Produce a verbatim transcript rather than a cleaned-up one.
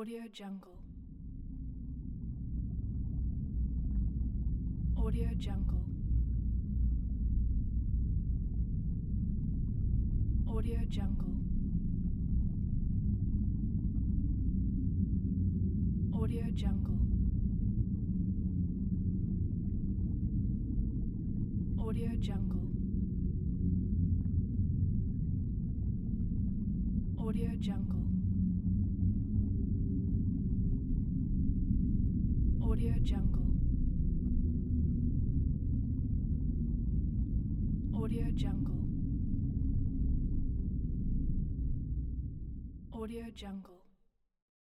Audio Jungle. Audio Jungle. Audio Jungle. Audio Jungle. Audio Jungle. Audio Jungle. Audio Jungle. Audio Jungle. Audio Jungle.